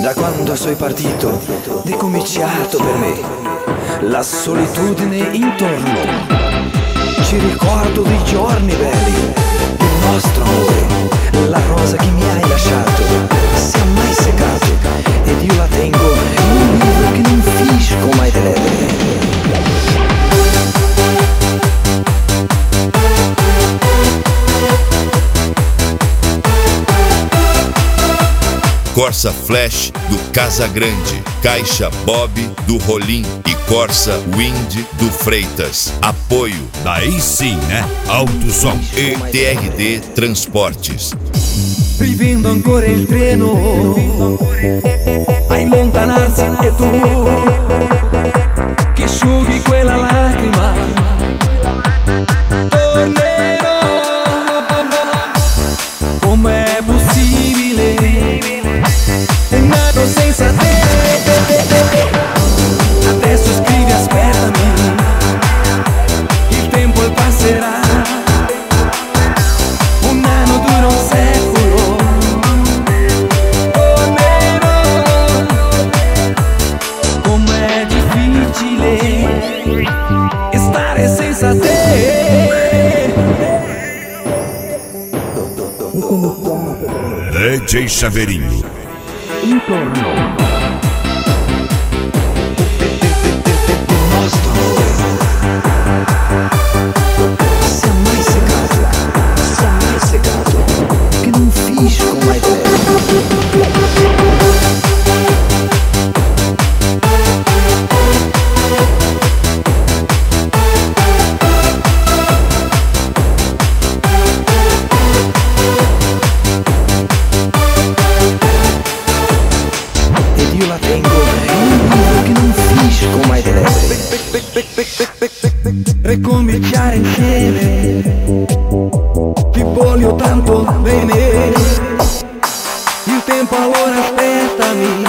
Da quando sei partito, è cominciato per me la solitudine intorno. Ci ricordo dei giorni belli, il nostro amore, la rosa che mi hai lasciato si è mai seccato ed io la tengo in un libro che non finisco mai di leggere. Corsa Flash do Casagrande, Caixa Bob do Rolim e Corsa Wind do Freitas. Apoio da aí sim, né? Autosom e TRD Transportes. Vivendo ancora il treno a allontanarsi e tu che asciughi quella lacrima. Tornerò, com'è possibile? È nato senza te. Adesso scrivi aspettami, il tempo passerà. Un anno dura un secolo. Tornerò, com'è difficile stare senza te. DJ Chaveirinho. Intorno. Ricominciare insieme, ti voglio tanto bene. Il tempo allora aspettami,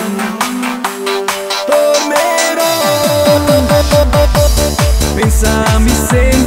tornerò. Pensami se